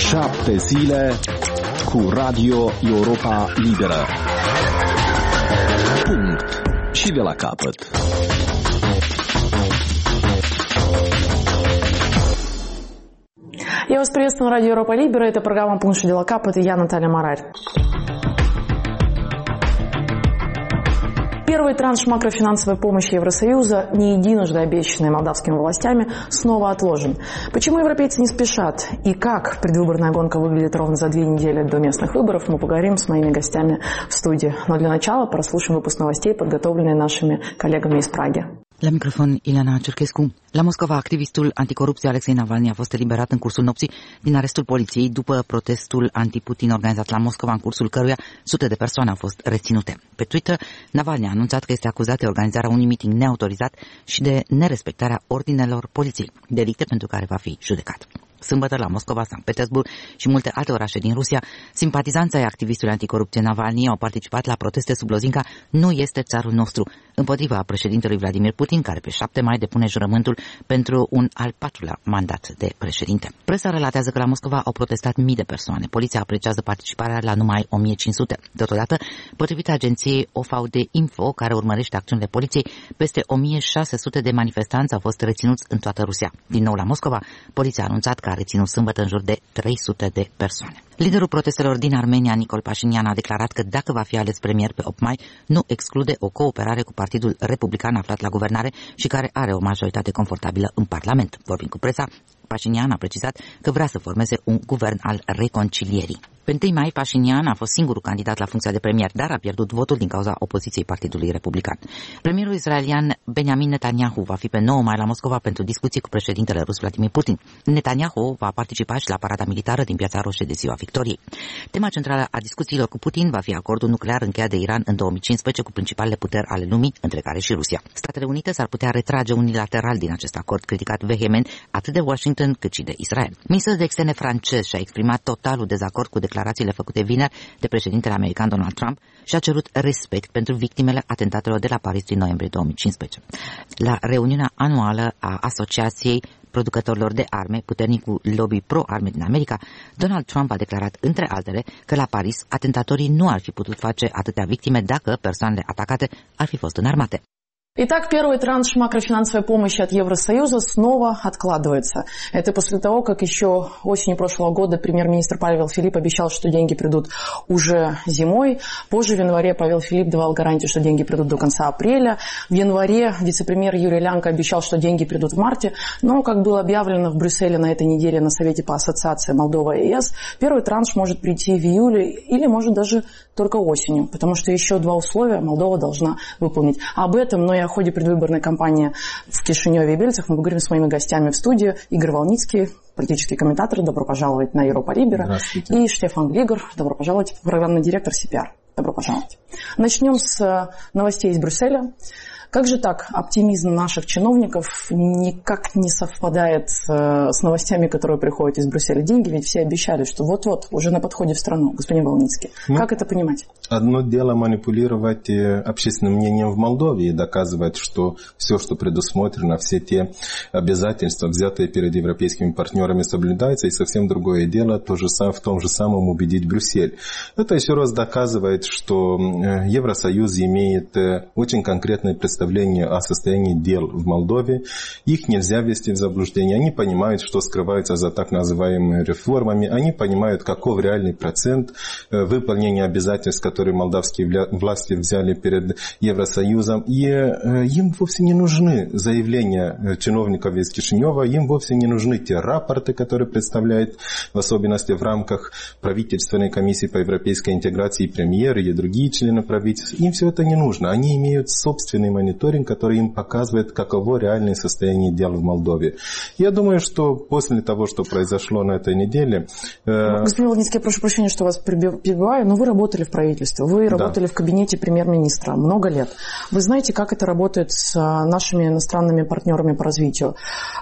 7 zile cu Radio Europa Liberă. Punct. Și de la capăt. Я вас приветствую на радио Европа Либера. Это программа «Пункт и дела капот» и я, Наталья Марарь. Первый транш макрофинансовой помощи Евросоюза, не единожды обещанный молдавскими властями, снова отложен. Почему европейцы не спешат и как предвыборная гонка выглядит ровно за 2 недели до местных văbărов, мы поговорим с моими гостями в студии. Но для начала прослушаем выпуск новостей, подготовленные нашими коллегами из Праги. La microfon, Ileana Cerchescu. La Moscova, activistul anticorupție Alexei Navalny a fost eliberat în cursul nopții din arestul poliției după protestul anti-Putin organizat la Moscova, în cursul căruia sute de persoane au fost reținute. Pe Twitter, Navalny a anunțat că este acuzat de organizarea unui meeting neautorizat și de nerespectarea ordinelor poliției, delicte pentru care va fi judecat. Sâmbătă, la Moscova, Sankt Petersburg și multe alte orașe din Rusia, simpatizanții ai activistului anticorupție Navalny au participat la proteste sub lozinca "Nu este țarul nostru", împotriva președintelui Vladimir Putin, care pe 7 mai depune jurământul pentru un al 4-lea mandat de președinte. Presa relatează că la Moscova au protestat mii de persoane. Poliția apreciază participarea la numai 1500. Totodată, potrivit agenției OVD Info, care urmărește acțiunile poliției, peste 1600 de manifestanți au fost reținuți în toată Rusia. Din nou la Moscova, poliția a anunțat că a reținut sâmbătă în jur de 300 de persoane. Liderul protestelor din Armenia, Nicol Pașinian, a declarat că dacă va fi ales premier pe 8 mai, nu exclude o cooperare cu Partidul Republican aflat la guvernare și care are o majoritate confortabilă în Parlament. Vorbind cu presa, Pașinian a precizat că vrea să formeze un guvern al reconcilierii. Pe 1 mai, Pașinian a fost singurul candidat la funcția de premier, dar a pierdut votul din cauza opoziției Partidului Republican. Premierul israelian Benjamin Netanyahu va fi pe 9 mai la Moscova pentru discuții cu președintele rus Vladimir Putin. Netanyahu va participa și la parada militară din Piața Roșie de Ziua Victoriei. Tema centrală a discuțiilor cu Putin va fi acordul nuclear încheiat de Iran în 2015 cu principalele puteri ale lumii, între care și Rusia. Statele Unite s-ar putea retrage unilateral din acest acord, criticat vehement atât de Washington cât și de Israel. Ministrul de externe francez și-a exprimat totalul dezacord cu declarațiile făcute vineri de președintele american Donald Trump și a cerut respect pentru victimele atentatelor de la Paris din noiembrie 2015. La reuniunea anuală a Asociației Producătorilor de Arme, puternicul lobby pro-arme din America, Donald Trump a declarat, între altele, că la Paris atentatorii nu ar fi putut face atâtea victime dacă persoanele atacate ar fi fost înarmate. Итак, первый транш макрофинансовой помощи от Евросоюза снова откладывается. Это после того, как еще осенью прошлого года премьер-министр Павел Филипп обещал, что деньги придут уже зимой. Позже в январе Павел Филипп давал гарантию, что деньги придут до конца апреля. В январе вице-премьер Юрий Лянко обещал, что деньги придут в марте. Но, как было объявлено в Брюсселе на этой неделе на Совете по ассоциации Молдова и ЕС, первый транш может прийти в июле или может даже только осенью, потому что еще 2 условия Молдова должна выполнить. Об этом, но и о ходе предвыборной кампании в Кишиневе и Бельцах мы поговорим с моими гостями в студии. Игорь Волницкий, политический комментатор, добро пожаловать на Европа Либера. И Штефан Глигор, добро пожаловать, программный директор CPR. Добро пожаловать. Начнем с новостей из Брюсселя. Как же так? Оптимизм наших чиновников никак не совпадает с новостями, которые приходят из Брюсселя. Деньги ведь все обещали, что вот-вот, уже на подходе в страну. Господин Волницкий, как это понимать? Одно дело манипулировать общественным мнением в Молдове и доказывать, что все, что предусмотрено, все те обязательства, взятые перед европейскими партнерами, соблюдаются. И совсем другое дело в том же самом убедить Брюссель. Это еще раз доказывает, что Евросоюз имеет очень конкретное представление о состоянии дел в Молдове. Их нельзя ввести в заблуждение. Они понимают, что скрывается за так называемыми реформами. Они понимают, каков реальный процент выполнения обязательств, которые молдавские власти взяли перед Евросоюзом. И им вовсе не нужны заявления чиновников из Кишинева. Им вовсе не нужны те рапорты, которые представляют, в особенности в рамках правительственной комиссии по европейской интеграции, премьеры и другие члены правительства. Им все это не нужно. Они имеют собственный мониторинг, который им показывает, каково реальное состояние дел в Молдове. Я думаю, что после того, что произошло на этой неделе... Господин Волницкий, я прошу прощения, что вас перебиваю, но вы работали в правительстве, вы работали в кабинете премьер-министра много лет. Вы знаете, как это работает с нашими иностранными партнерами по развитию.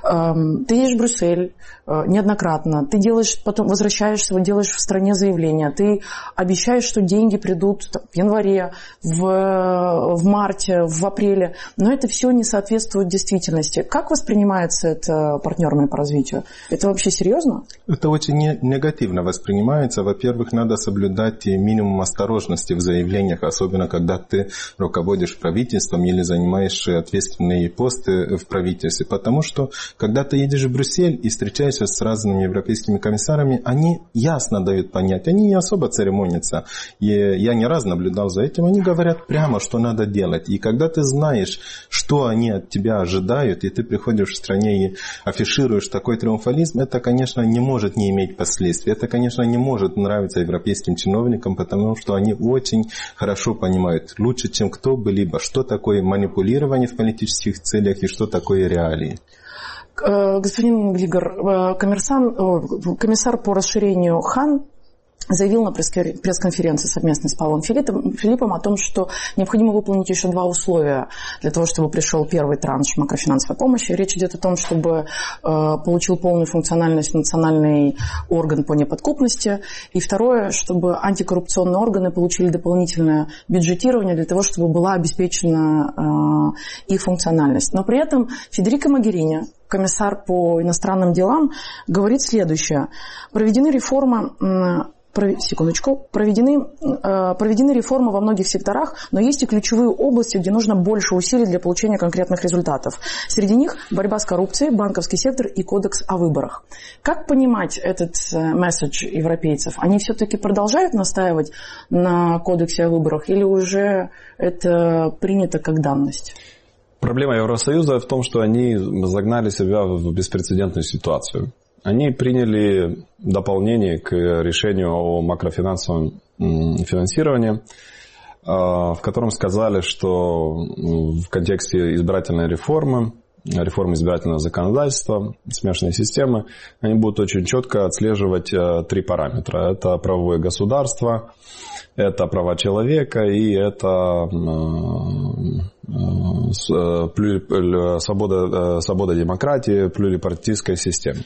Ты едешь в Брюссель неоднократно, ты делаешь, потом возвращаешься, делаешь в стране заявление, ты обещаешь, что деньги придут в январе, в марте, в апреле, деле, но это все не соответствует действительности. Как воспринимается это партнерами по развитию? Это вообще серьезно? Это очень негативно воспринимается. Во-первых, надо соблюдать минимум осторожности в заявлениях, особенно когда ты руководишь правительством или занимаешь ответственные посты в правительстве. Потому что, когда ты едешь в Брюссель и встречаешься с разными европейскими комиссарами, они ясно дают понять, они не особо церемонятся. И я не раз наблюдал за этим, они говорят прямо, что надо делать. И когда ты знаешь, что они от тебя ожидают, и ты приходишь в стране и афишируешь такой триумфализм, это, конечно, не может не иметь последствий. Это, конечно, не может нравиться европейским чиновникам, потому что они очень хорошо понимают, лучше, чем кто-бы-либо, что такое манипулирование в политических целях и что такое реалии. Господин Глигор, комиссар по расширению Хан заявил на пресс-конференции совместно с Павлом Филиппом о том, что необходимо выполнить еще 2 условия для того, чтобы пришел первый транш макрофинансовой помощи. Речь идет о том, чтобы получил полную функциональность национальный орган по неподкупности. И второе, чтобы антикоррупционные органы получили дополнительное бюджетирование для того, чтобы была обеспечена их функциональность. Но при этом Федерико Могерини, комиссар по иностранным делам, говорит следующее. Проведены реформы во многих секторах, но есть и ключевые области, где нужно больше усилий для получения конкретных результатов. Среди них борьба с коррупцией, банковский сектор и кодекс о выборах. Как понимать этот месседж европейцев? Они все-таки продолжают настаивать на кодексе о выборах или уже это принято как данность? Проблема Евросоюза в том, что они загнали себя в беспрецедентную ситуацию. Они приняли дополнение к решению о макрофинансовом финансировании, в котором сказали, что в контексте избирательной реформы избирательного законодательства, смешанной системы, они будут очень четко отслеживать 3 параметра. Это правовое государство, это права человека и это свобода демократии, плюрипартийская система.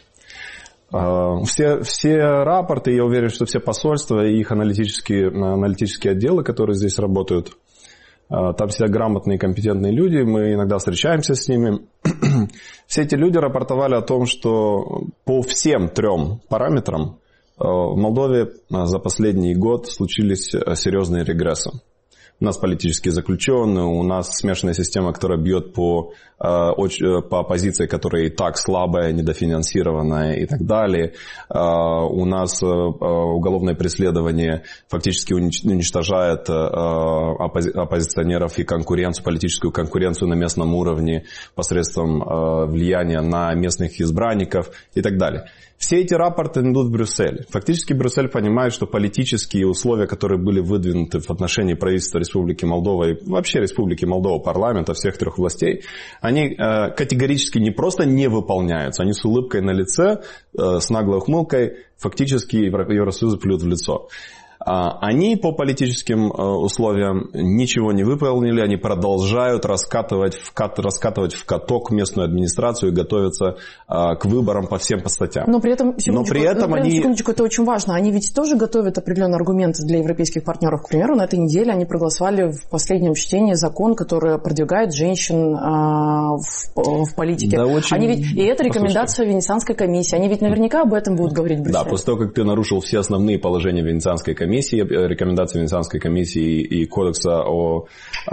Все рапорты, я уверен, что все посольства и их аналитические отделы, которые здесь работают, там все грамотные и компетентные люди, мы иногда встречаемся с ними. Все эти люди рапортовали о том, что по всем 3 параметрам в Молдове за последний год случились серьезные регрессы. У нас политические заключенные, у нас смешанная система, которая бьет по оппозиции, которая и так слабая, недофинансированная и так далее. У нас уголовное преследование фактически уничтожает оппозиционеров и политическую конкуренцию на местном уровне посредством влияния на местных избранников и так далее. Все эти рапорты идут в Брюссель. Фактически Брюссель понимает, что политические условия, которые были выдвинуты в отношении правительства Республики Молдова и вообще Республики Молдова, парламента, всех 3 властей, они категорически не просто не выполняются, они с улыбкой на лице, с наглой ухмылкой фактически Евросоюзу плюют в лицо. Они по политическим условиям ничего не выполнили, они продолжают раскатывать в каток местную администрацию и готовятся к выборам по всем статьям. Но при этом, секундочку, это очень важно, они ведь тоже готовят определенные аргументы для европейских партнеров. К примеру, на этой неделе они проголосовали в последнем чтении закон, который продвигает женщин в политике. Да, и это рекомендация Венецианской комиссии. Они ведь наверняка об этом будут говорить в Брюсселе. Да, после того, как ты нарушил все основные положения Венецианской комиссии, рекомендации Венецианской комиссии и кодекса о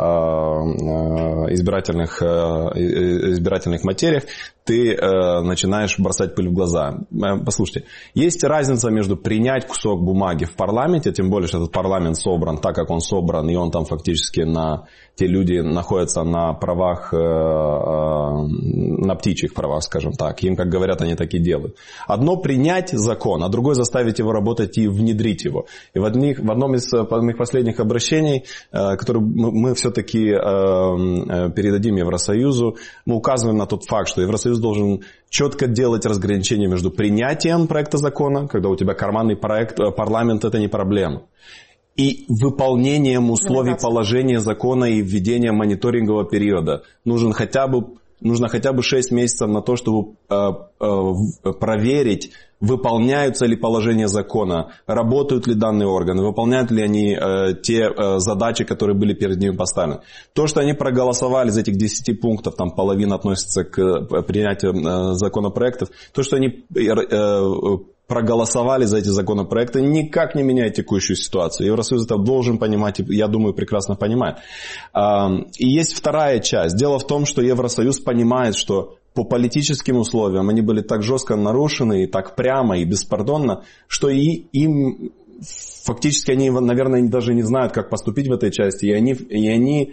избирательных материях, ты начинаешь бросать пыль в глаза. Послушайте, есть разница между принять кусок бумаги в парламенте, тем более, что этот парламент собран так, как он собран, и он там фактически те люди находятся на правах, на птичьих правах, скажем так. Им, как говорят, они так и делают. Одно принять закон, а другое заставить его работать и внедрить его. И в одном из моих последних обращений, которые мы все-таки передадим Евросоюзу, мы указываем на тот факт, что Евросоюз должен четко делать разграничение между принятием проекта закона, когда у тебя карманный парламент, это не проблема, и выполнением условий положения закона и введением мониторингового периода. Нужен хотя бы нужно хотя бы 6 месяцев на то, чтобы проверить, выполняются ли положения закона, работают ли данные органы, выполняют ли они те задачи, которые были перед ними поставлены. То, что они проголосовали из этих 10 пунктов, там половина относится к принятию законопроектов, то, что они проголосовали за эти законопроекты, никак не меняет текущую ситуацию. Евросоюз это должен понимать, и, я думаю, прекрасно понимает. И есть вторая часть. Дело в том, что Евросоюз понимает, что по политическим условиям они были так жестко нарушены, и так прямо, и беспардонно, что им фактически они, наверное, даже не знают, как поступить в этой части, и они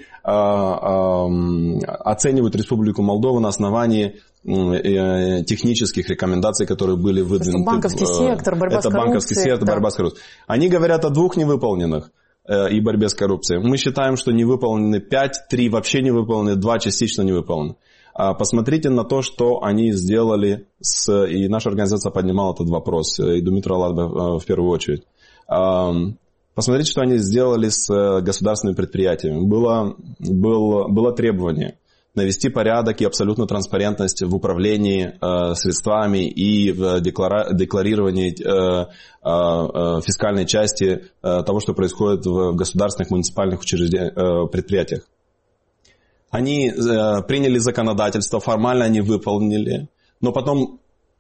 оценивают Республику Молдова на основании технических рекомендаций, которые были выдвинуты. Банковский сектор, борьба с коррупцией. Это банковский сектор, борьба с коррупцией. Они говорят о 2 невыполненных и борьбе с коррупцией. Мы считаем, что не выполнены 5, 3 вообще не выполнены, 2 частично не выполнены. Посмотрите на то, что они сделали, и наша организация поднимала этот вопрос, и Думитра Ладба в первую очередь. Посмотрите, что они сделали с государственными предприятиями. Было требование навести порядок и абсолютную транспарентность в управлении средствами и в декларировании фискальной части того, что происходит в государственных муниципальных предприятиях. Они приняли законодательство, формально они выполнили, но потом,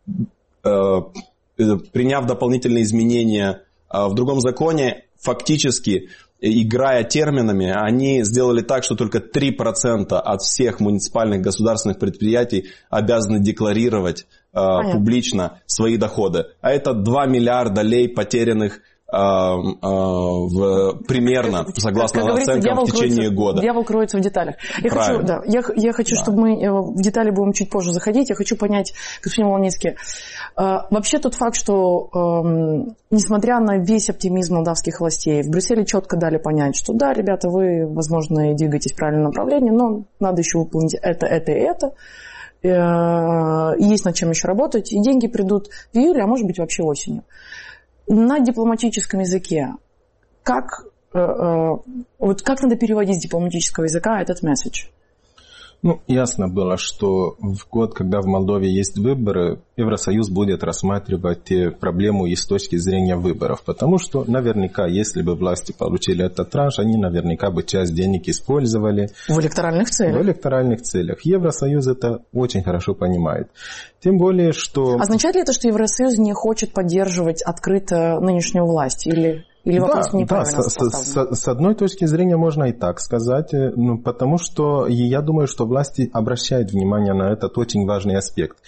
приняв дополнительные изменения в другом законе, фактически, играя терминами, они сделали так, что только 3% от всех муниципальных государственных предприятий обязаны декларировать публично свои доходы. А это 2 миллиарда лей потерянных примерно, согласно оценкам, в течение года. Дьявол кроется в деталях. Я хочу, чтобы мы в детали будем чуть позже заходить. Я хочу понять, господин Волницкий, вообще тот факт, что несмотря на весь оптимизм молдавских властей, в Брюсселе четко дали понять, что да, ребята, вы, возможно, двигаетесь в правильном направлении, но надо еще выполнить это и это. Есть над чем еще работать, и деньги придут в июле, а может быть вообще осенью. На дипломатическом языке как надо переводить с дипломатического языка этот месседж? Ясно было, что в год, когда в Молдове есть выборы, Евросоюз будет рассматривать проблему и с точки зрения выборов. Потому что наверняка, если бы власти получили этот транш, они наверняка бы часть денег использовали. В электоральных целях. В электоральных целях. Евросоюз это очень хорошо понимает. Тем более, что... Означает ли это, что Евросоюз не хочет поддерживать открыто нынешнюю власть? Или вопрос неправильно поставлен? С одной точки зрения можно и так сказать, потому что я думаю, что власти обращают внимание на этот очень важный аспект.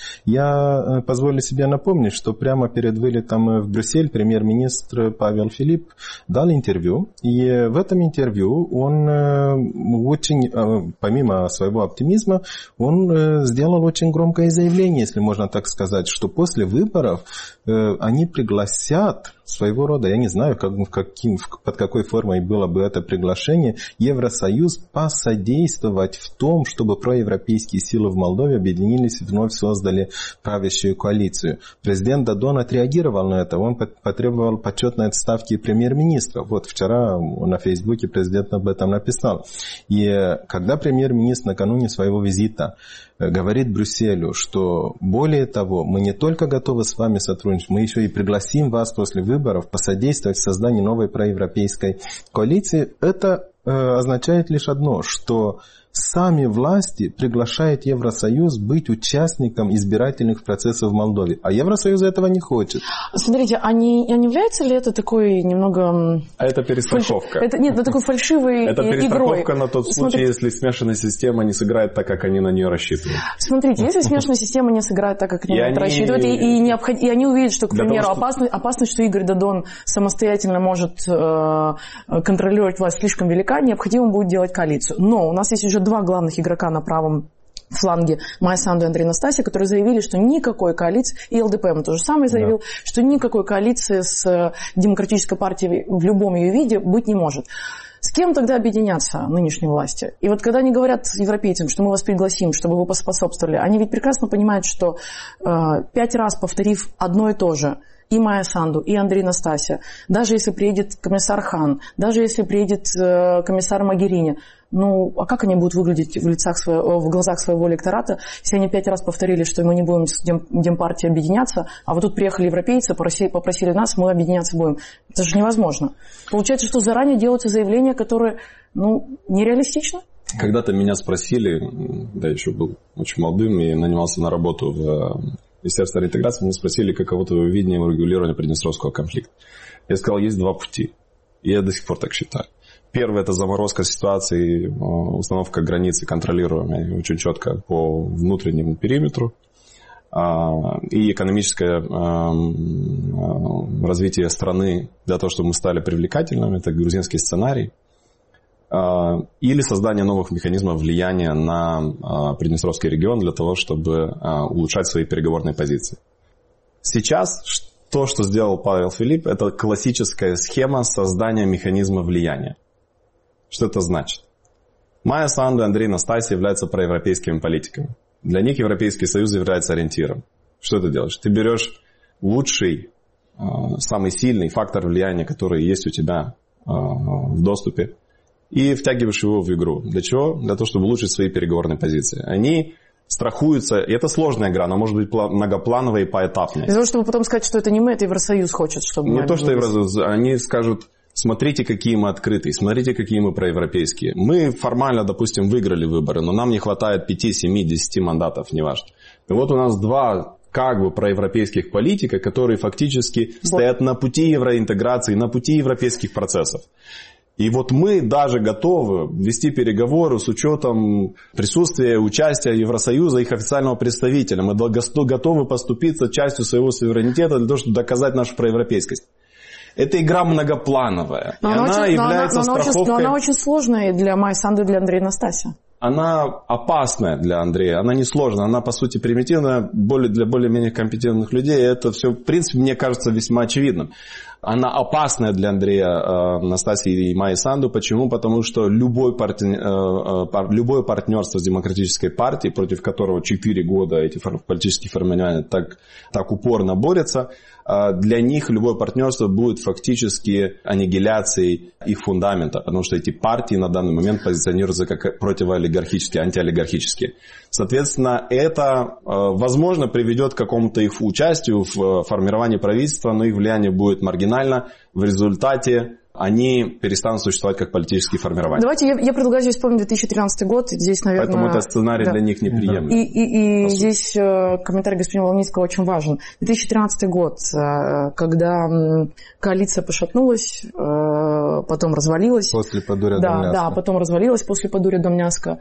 Я позволю себе напомнить, что прямо перед вылетом в Брюссель премьер-министр Павел Филипп дал интервью, и в этом интервью он очень, помимо своего оптимизма, он сделал очень громкое заявление, если можно так сказать, что после выборов они пригласят своего рода, я не знаю, под какой формой было бы это приглашение, Евросоюз посодействовать в том, чтобы проевропейские силы в Молдове объединились и вновь создали правящую коалицию. Президент Додон отреагировал на это, он потребовал почетной отставки премьер-министра. Вот вчера на Фейсбуке президент об этом написал. И когда премьер-министр накануне своего визита говорит Брюсселю, что более того, мы не только готовы с вами сотрудничать, мы еще и пригласим вас после выборов посодействовать в создании новой проевропейской коалиции, это означает лишь одно, что сами власти приглашают Евросоюз быть участником избирательных процессов в Молдове. А Евросоюз этого не хочет. Смотрите, а не является ли это такой немного... А это перестраховка. Такой фальшивой игрой. Это перестраховка на тот случай, если смешанная система не сыграет так, как они на нее рассчитывают. Смотрите, если смешанная система не сыграет так, как они на это рассчитывают, и они увидят, что, к примеру, опасность, что Игорь Додон самостоятельно может контролировать власть, слишком велика, необходимо будет делать коалицию. Но у нас есть уже 2 главных игрока на правом фланге, Майя Санду и Андрей Настасья, которые заявили, что никакой коалиции, и ЛДПМ тоже самое заявил, что никакой коалиции с Демократической партией в любом ее виде быть не может. С кем тогда объединяться нынешней власти? И вот когда они говорят европейцам, что мы вас пригласим, чтобы вы поспособствовали, они ведь прекрасно понимают, что 5 раз повторив одно и то же, и Майя Санду, и Андрей Настасья, даже если приедет комиссар Хан, даже если приедет комиссар Могерини, ну, а как они будут выглядеть в глазах своего электората, если они 5 раз повторили, что мы не будем с Демпартией объединяться, а вот тут приехали европейцы, попросили нас, мы объединяться будем. Это же невозможно. Получается, что заранее делаются заявления, которые, ну, нереалистичны. Когда-то меня спросили, да, еще был очень молодым и нанимался на работу в Министерство реинтеграции, меня спросили, каково твое видение регулирования Приднестровского конфликта. Я сказал, есть 2 пути. И я до сих пор так считаю. Первый – это заморозка ситуации, установка границы контролируемой очень четко по внутреннему периметру и экономическое развитие страны для того, чтобы мы стали привлекательными. Это грузинский сценарий. Или создание новых механизмов влияния на Приднестровский регион для того, чтобы улучшать свои переговорные позиции. Сейчас то, что сделал Павел Филипп, это классическая схема создания механизма влияния. Что это значит? Майя Санду и Андрей Настасья являются проевропейскими политиками. Для них Европейский Союз является ориентиром. Что ты делаешь? Ты берешь лучший, самый сильный фактор влияния, который есть у тебя в доступе, и втягиваешь его в игру. Для чего? Для того, чтобы улучшить свои переговорные позиции. Они страхуются, и это сложная игра, она может быть многоплановая и поэтапная. Для того, чтобы потом сказать, что это не мы, это Евросоюз хочет, чтобы мы... Не то, что Евросоюз, они скажут, смотрите, какие мы открытые, смотрите, какие мы проевропейские. Мы формально, допустим, выиграли выборы, но нам не хватает 5, 7, 10 мандатов, неважно. И вот у нас 2 как бы проевропейских политика, которые фактически стоят на пути евроинтеграции, на пути европейских процессов. И вот мы даже готовы вести переговоры с учетом присутствия, участия Евросоюза, их официального представителя. Мы готовы поступиться частью своего суверенитета для того, чтобы доказать нашу проевропейскость. Это игра многоплановая. Но она является страховкой... Но она очень сложная для Майи Санду и для Андрея Настасья. Она опасная для Андрея, она не сложная, она по сути примитивная для более-менее компетентных людей. Это все, в принципе, мне кажется весьма очевидным. Она опасная для Андрея Настасьи и Майи Санду. Почему? Потому что любое партнерство с демократической партией, против которого 4 года эти политические формирования так упорно борются, для них любое партнерство будет фактически аннигиляцией их фундамента, потому что эти партии на данный момент позиционируются как противоолигархические, антиолигархические. Соответственно, это, возможно, приведет к какому-то их участию в формировании правительства, но их влияние будет маргинально. В результате они перестанут существовать как политические формирования. Давайте я предлагаю здесь вспомнить 2013 год. Здесь, наверное, поэтому этот сценарий для них неприемлем. И здесь комментарий господина Волницкого очень важен. 2013 год, когда коалиция пошатнулась, потом развалилась. После Подуря-Домняска. Да, потом развалилась после Подуря-Домняска.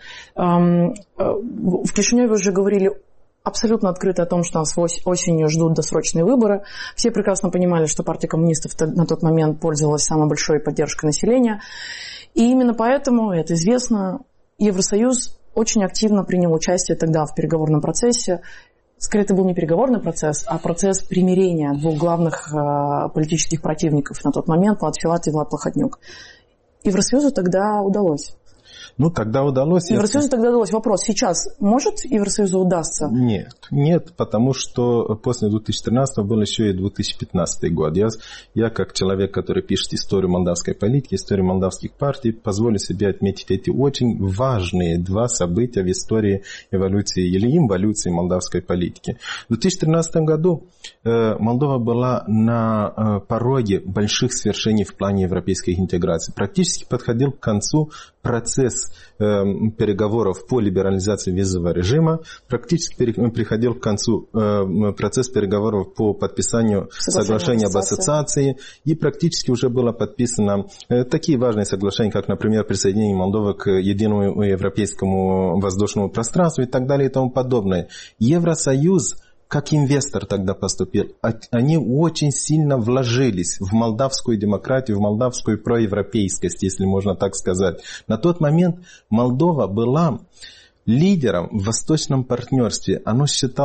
В Кишиневе уже говорили абсолютно открыто о том, что нас осенью ждут досрочные выборы. Все прекрасно понимали, что партия коммунистов на тот момент пользовалась самой большой поддержкой населения. И именно поэтому, это известно, Евросоюз очень активно принял участие тогда в переговорном процессе. Скорее, это был не переговорный процесс, а процесс примирения 2 главных политических противников на тот момент, Влад Филат и Влад Плохотнюк. Евросоюзу тогда удалось. Ну, тогда удалось. Евросоюзу тогда удалось. Вопрос, сейчас может Евросоюзу удастся? Нет, потому что после 2013 был еще и 2015 год. Я как человек, который пишет историю молдавской политики, историю молдавских партий, позволю себе отметить эти очень важные 2 события в истории эволюции или инволюции молдавской политики. В 2013 году Молдова была на пороге больших свершений в плане европейской интеграции. Практически подходил к концу процесс переговоров по либерализации визового режима, практически приходил к концу процесс переговоров по подписанию соглашения об ассоциации, и практически уже было подписано такие важные соглашения, как, например, присоединение Молдовы к единому европейскому воздушному пространству и так далее и тому подобное. Евросоюз как инвестор тогда поступил. Они очень сильно вложились в молдавскую демократию, в молдавскую проевропейскость, если можно так сказать. На тот момент Молдова была лидером в восточном партнерстве. Оно считалось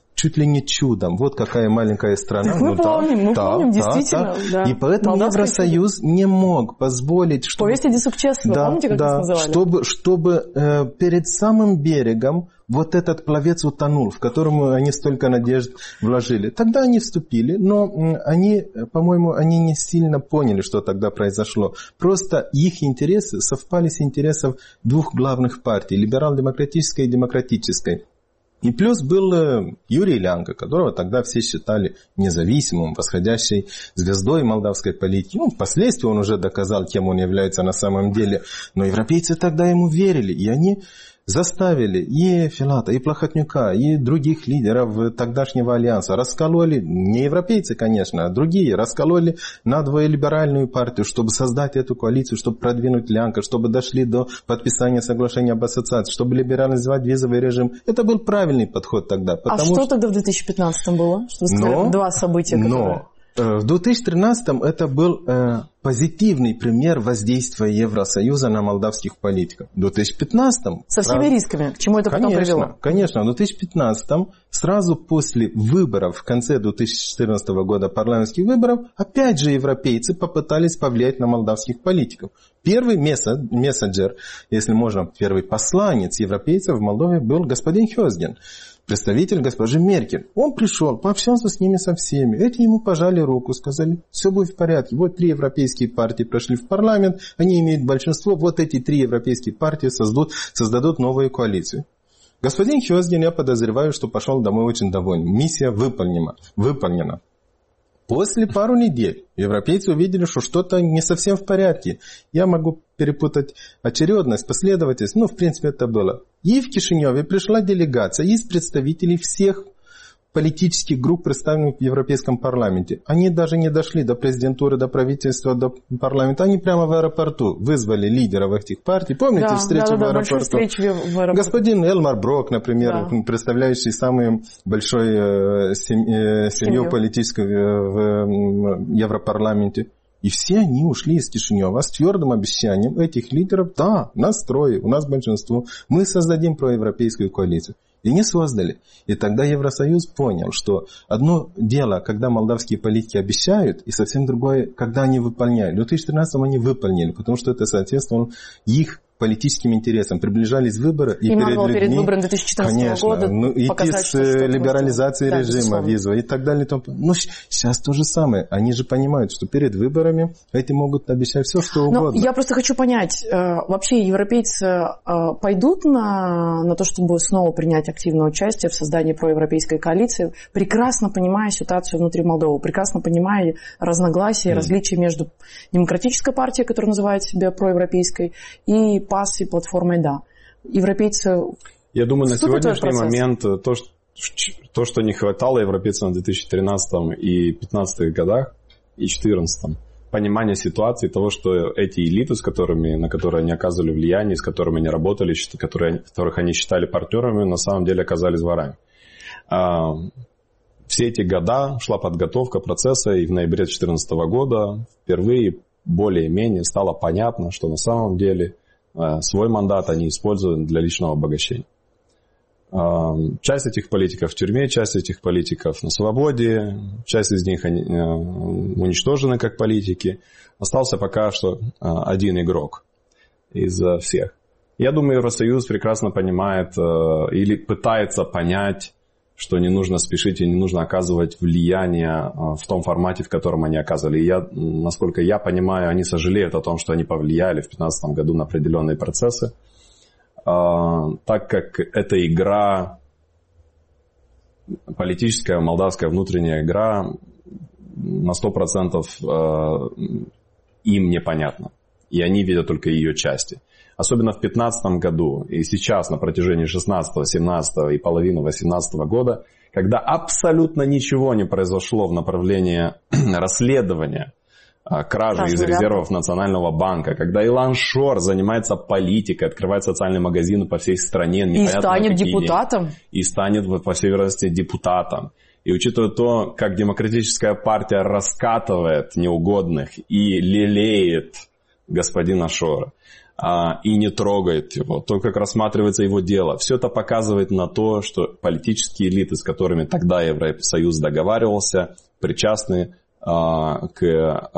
чуть ли не чудом. Вот какая маленькая страна. Мы помним, действительно. Да. И поэтому Евросоюз не мог позволить, чтобы... Повесть Эдису к Честву, помните, как нас называли? Чтобы перед самым берегом вот этот пловец утонул, в котором они столько надежд вложили. Тогда они вступили, но они, по-моему, они не сильно поняли, что тогда произошло. Просто их интересы совпали с интересами двух главных партий, либерал-демократической и демократической. И плюс был Юрий Лянка, которого тогда все считали независимым, восходящей звездой молдавской политики. Впоследствии он уже доказал, кем он является на самом деле. Но европейцы тогда ему верили, и они заставили и Филата, и Плохотнюка, и других лидеров тогдашнего альянса, раскололи, не европейцы, конечно, а другие, раскололи надвое либеральную партию, чтобы создать эту коалицию, чтобы продвинуть Лянка, чтобы дошли до подписания соглашения об ассоциации, чтобы либерализовать визовый режим. Это был правильный подход тогда. Что тогда в 2015 было? Что вы сказали, два события, которые... В 2013 это был позитивный пример воздействия Евросоюза на молдавских политиков. В 2015 со всеми рисками. К чему это потом привело? Конечно. В 2015 сразу после выборов, в конце 2014 года парламентских выборов, опять же европейцы попытались повлиять на молдавских политиков. Первый мессенджер, если можно, первый посланец европейцев в Молдове был господин Хёзген, представитель госпожи Меркель. Он пришел, пообщался с ними со всеми. Эти ему пожали руку, сказали, все будет в порядке. Вот 3 европейские партии прошли в парламент, они имеют большинство. Вот эти 3 европейские партии создадут новую коалицию. Господин Хёзген, я подозреваю, что пошел домой очень доволен. Миссия выполнена. После пару недель европейцы увидели, что что-то не совсем в порядке. Я могу перепутать очередность, последовательность, в принципе, это было. И в Кишиневе пришла делегация из представителей всех политических групп, представленных в Европейском парламенте. Они даже не дошли до президентуры, до правительства, до парламента. Они прямо в аэропорту вызвали лидеров этих партий. Помните встречу в аэропорту? Господин Элмар Брок, например, представляющий самую большую семью политическую в Европарламенте. И все они ушли из Кишинева с твердым обещанием этих лидеров: да, нас 3, у нас большинство, мы создадим проевропейскую коалицию. И не создали. И тогда Евросоюз понял, что одно дело, когда молдавские политики обещают, и совсем другое, когда они выполняют. В 2013 они выполнили, потому что это соответствовало их политическим интересам. Приближались выборы, и перед выбором 2014 года идти с либерализацией режима визового и так далее. Сейчас то же самое. Они же понимают, что перед выборами эти могут обещать все, что угодно. Я просто хочу понять, вообще европейцы пойдут на то, чтобы снова принять активное участие в создании проевропейской коалиции, прекрасно понимая ситуацию внутри Молдовы, прекрасно понимая разногласия, различия между демократической партией, которая называет себя проевропейской, и ПАС, и платформой «Да». Европейцы... Я думаю, на сегодняшний момент то, что не хватало европейцам в 2013 и 2015 годах, и 2014, понимание ситуации того, что эти элиты, на которые они оказывали влияние, с которыми они работали, которых они считали партнерами, на самом деле оказались ворами. Все эти года шла подготовка процесса, и в ноябре 2014 года впервые более-менее стало понятно, что на самом деле свой мандат они используют для личного обогащения. Часть этих политиков в тюрьме, часть этих политиков на свободе, часть из них уничтожены как политики. Остался пока что один игрок из всех. Я думаю, Евросоюз прекрасно понимает или пытается понять, что не нужно спешить и не нужно оказывать влияние в том формате, в котором они оказывали. И насколько я понимаю, они сожалеют о том, что они повлияли в 2015 году на определенные процессы, так как эта игра, политическая, молдавская внутренняя игра, на 100% им непонятна. И они видят только ее части. Особенно в 2015 году и сейчас на протяжении 16, 17 и половины 2018 года, когда абсолютно ничего не произошло в направлении расследования кражи из резервов Национального банка, когда Илон Шор занимается политикой, открывает социальные магазины по всей стране. И станет депутатом. И станет, по всей вероятности, депутатом. И учитывая то, как демократическая партия раскатывает неугодных и лелеет господина Шора, и не трогает его, то, как рассматривается его дело. Все это показывает на то, что политические элиты, с которыми тогда Евросоюз договаривался, причастны к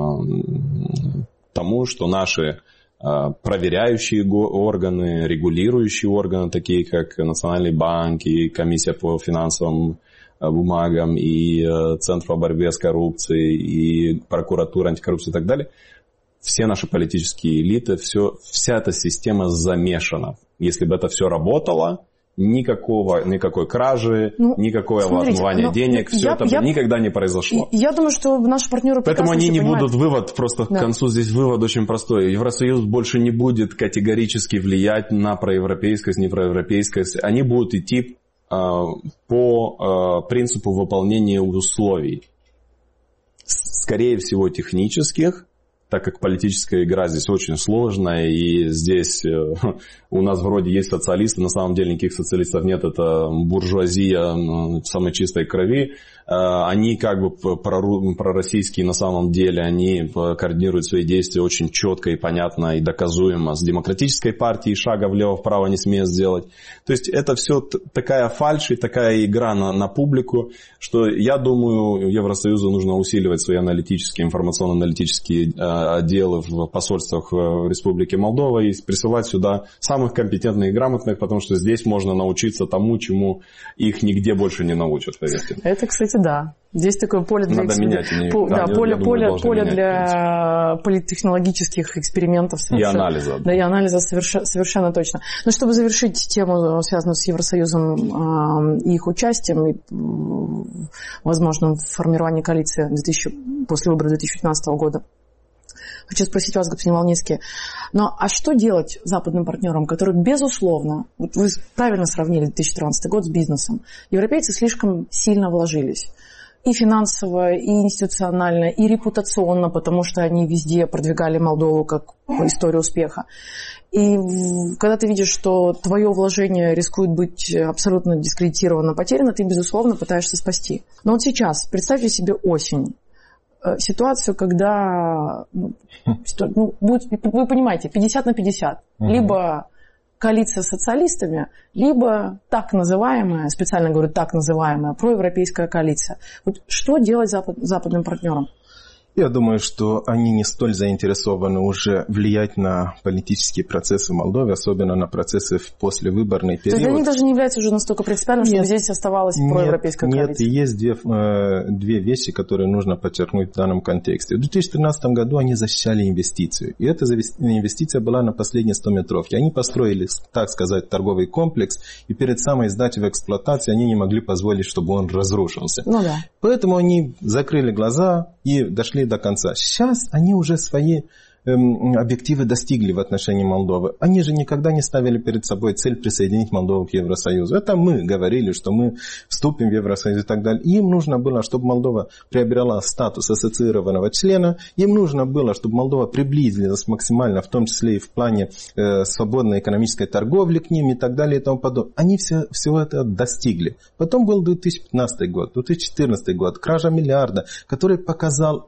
тому, что наши проверяющие органы, регулирующие органы, такие как Национальный банк и Комиссия по финансовым бумагам, и Центр по борьбе с коррупцией, и прокуратура антикоррупции и так далее, все наши политические элиты, вся эта система замешана. Если бы это все работало, никакой кражи, никакое отмывание денег, все это никогда не произошло. Я думаю, что наши партнеры поэтому они не будут к концу здесь вывод очень простой. Евросоюз больше не будет категорически влиять на проевропейскость, непроевропейскость. Они будут идти по принципу выполнения условий. Скорее всего, технических, так как политическая игра здесь очень сложная, и здесь у нас вроде есть социалисты, на самом деле никаких социалистов нет, это буржуазия самой чистой крови. Они как бы пророссийские на самом деле, они координируют свои действия очень четко и понятно и доказуемо. С демократической партией шага влево-вправо не смеют сделать. То есть это все такая фальшь и такая игра на публику, что я думаю, Евросоюзу нужно усиливать свои аналитические, информационно-аналитические отделы в посольствах в Республике Молдова и присылать сюда самых компетентных и грамотных, потому что здесь можно научиться тому, чему их нигде больше не научат, поверьте. Это, кстати, да. Здесь такое поле для, поле для политтехнологических экспериментов. И анализа. Да, и анализа совершенно точно. Но чтобы завершить тему, связанную с Евросоюзом и их участием, и возможным формированием коалиции после выборов 2015 года, хочу спросить вас, господин Волницкий, а что делать западным партнерам, которые, безусловно, вот вы правильно сравнили 2013 год с бизнесом, европейцы слишком сильно вложились. И финансово, и институционально, и репутационно, потому что они везде продвигали Молдову как историю успеха. И когда ты видишь, что твое вложение рискует быть абсолютно дискредитировано, потеряно, ты, безусловно, пытаешься спасти. Но вот сейчас, представьте себе осень. Ситуацию, когда будет, вы понимаете, 50 на 50. Либо коалиция с социалистами, либо так называемая, специально говорю так называемая, проевропейская коалиция. Вот что делать западным партнерам? Я думаю, что они не столь заинтересованы уже влиять на политические процессы в Молдове, особенно на процессы в послевыборный период. То есть для них даже не является уже настолько принципиальным, чтобы здесь оставалась проевропейская коалиция? Нет, есть две вещи, которые нужно подчеркнуть в данном контексте. В 2013 году они защищали инвестицию. И эта инвестиция была на последние 100 метров. И они построили, так сказать, торговый комплекс, и перед самой сдачей в эксплуатацию они не могли позволить, чтобы он разрушился. Ну да. Поэтому они закрыли глаза и дошли до конца. Сейчас они уже свои объективы достигли в отношении Молдовы. Они же никогда не ставили перед собой цель присоединить Молдову к Евросоюзу. Это мы говорили, что мы вступим в Евросоюз и так далее. Им нужно было, чтобы Молдова приобрела статус ассоциированного члена. Им нужно было, чтобы Молдова приблизилась максимально, в том числе и в плане свободной экономической торговли к ним и так далее и тому подобное. Они всего это достигли. Потом был 2015 год, 2014 год, кража миллиарда, который показал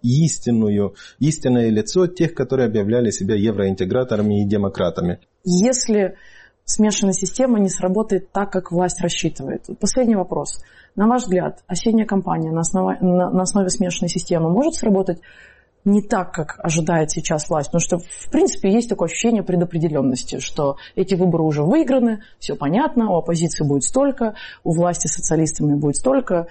истинное лицо тех, которые объявляли себя евроинтеграторами и демократами. Если смешанная система не сработает так, как власть рассчитывает. Последний вопрос. На ваш взгляд, осенняя кампания на основе смешанной системы может сработать не так, как ожидает сейчас власть? Потому что, в принципе, есть такое ощущение предопределенности, что эти выборы уже выиграны, все понятно, у оппозиции будет столько, у власти с социалистами будет столько,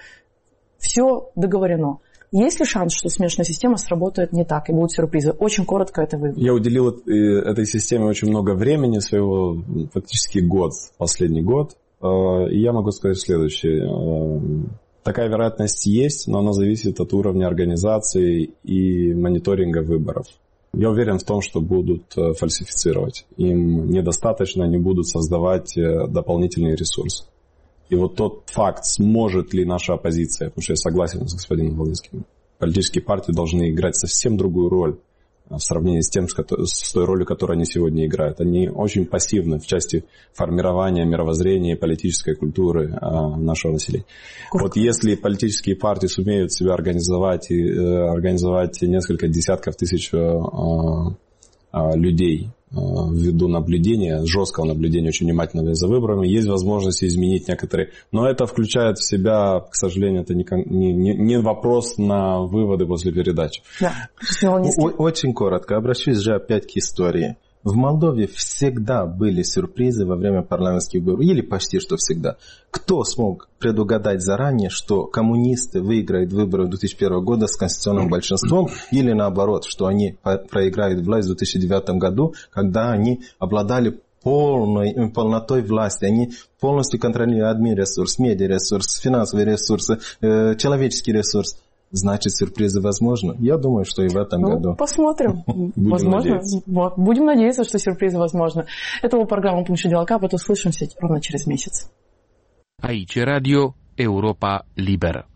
все договорено. Есть ли шанс, что смешанная система сработает не так и будут сюрпризы? Очень коротко это вы. Я уделил этой системе очень много времени, своего фактически последний год. И я могу сказать следующее. Такая вероятность есть, но она зависит от уровня организации и мониторинга выборов. Я уверен в том, что будут фальсифицировать. Им недостаточно, они будут создавать дополнительный ресурс. И вот тот факт, сможет ли наша оппозиция, потому что я согласен с господином Волынским, политические партии должны играть совсем другую роль в сравнении с той ролью, которую они сегодня играют. Они очень пассивны в части формирования мировоззрения и политической культуры нашего населения. Вот если политические партии сумеют себя организовать и организовать несколько десятков тысяч людей ввиду наблюдения, жесткого наблюдения, очень внимательного за выборами, есть возможность изменить некоторые. Но это включает в себя, к сожалению, это не вопрос на выводы после передачи. Да. Очень коротко. Обращусь же опять к истории. В Молдове всегда были сюрпризы во время парламентских выборов, или почти что всегда. Кто смог предугадать заранее, что коммунисты выиграют выборы 2001 года с конституционным большинством, или наоборот, что они проиграют власть в 2009 году, когда они обладали полнотой власти, они полностью контролируют админресурс, медиаресурс, финансовые ресурсы, человеческий ресурс. Значит, сюрпризы возможны. Я думаю, что и в этом году. Посмотрим. Будем надеяться, что сюрпризы возможны. Это была программа «Пункт Дела Капот». Услышимся ровно через месяц. Aici Radio Europa Liberă.